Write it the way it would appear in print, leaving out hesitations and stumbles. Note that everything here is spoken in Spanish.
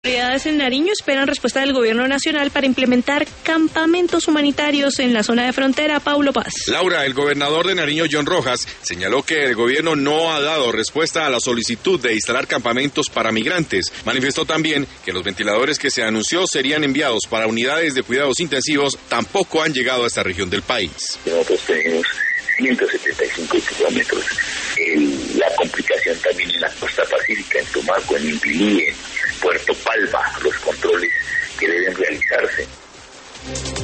Autoridades en Nariño esperan respuesta del gobierno nacional para implementar campamentos humanitarios en la zona de frontera. Paulo Paz. Laura, el gobernador de Nariño, John Rojas, señaló que el gobierno no ha dado respuesta a la solicitud de instalar campamentos para migrantes. Manifestó también que los ventiladores que se anunció serían enviados para unidades de cuidados intensivos tampoco han llegado a esta región del país. Nosotros tenemos 175 kilómetros. La complicación también en la costa pacífica, en Tumaco, en Impilí, en Puerto Palma, los controles que deben realizarse.